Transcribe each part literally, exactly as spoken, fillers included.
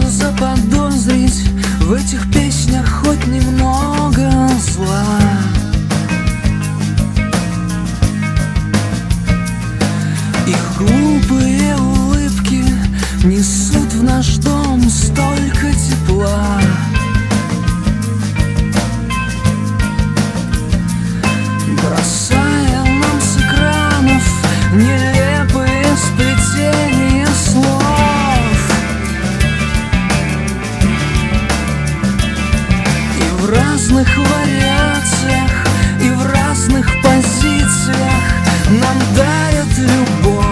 заподозрить в этих песнях хоть немного зла. Их глупые улыбки несут в наш дом столько тепла. Бросая нам с экранов нелепые сплетения слов. И в разных вариациях, и в разных позициях нам дарят любовь.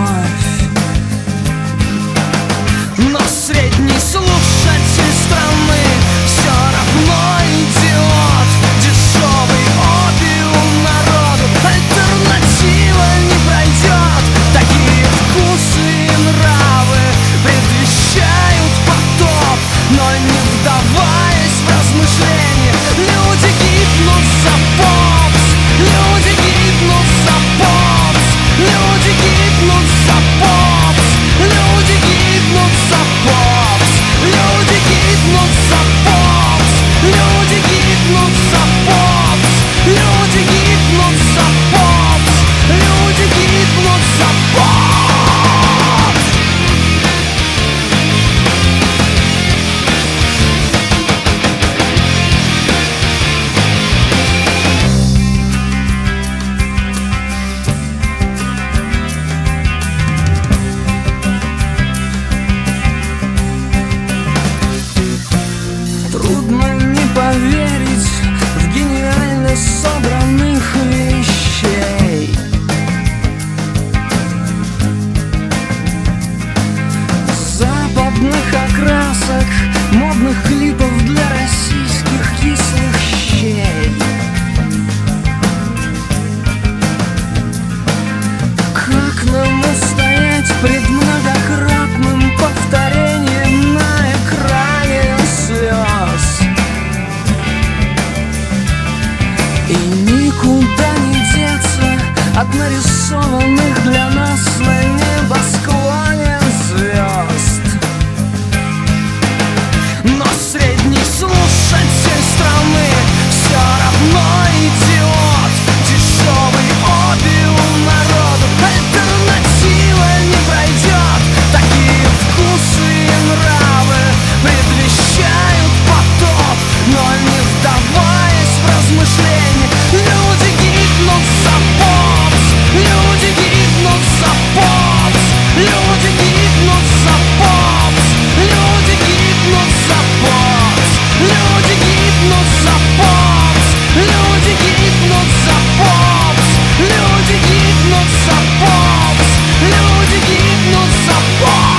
Но средний слушатель страны все равно идиот. Дешевый опиум народу, альтернатива не пройдет. Такие вкусы и нравы предвещают потоп. Но не вдаваясь в размышления, люди гибнут за попс. Люди гибнут за попс. Люди гибнут за попс. Люди гибнут за попс. Люди гибнут за попс. Люди гибнут за попс. Люди гибнут за попс. Люди гибнут за попс. Трудно не поверить в гениальность собранных вещей. Западных окрасок, модных клипов для российских кислых щей. Как нам устоять пред многократным повторением на экране слез? И никуда не деться от нарисованных для нас на небосклоне звезд. Но средний слушатель страны все равно идиот. Дешевый опиум народу, альтернатива не пройдет. Такие вкусы и нравы предвещают потоп. Но не вдаваясь в размышления, люди гибнут за попс. Люди гибнут за попс. Люди гибнут за попс. Люди гибнут за попс. Люди гибнут за попс. Люди гибнут за попс. Люди гибнут за попс. Люди гибнут за попс.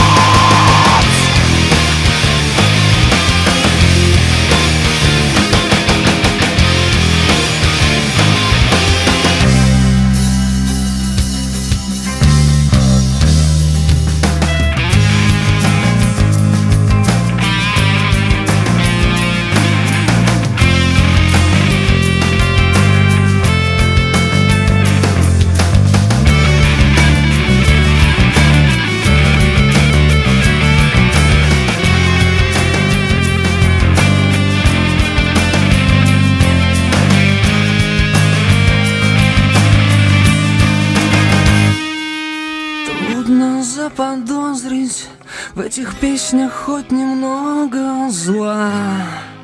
Трудно заподозрить в этих песнях хоть немного зла.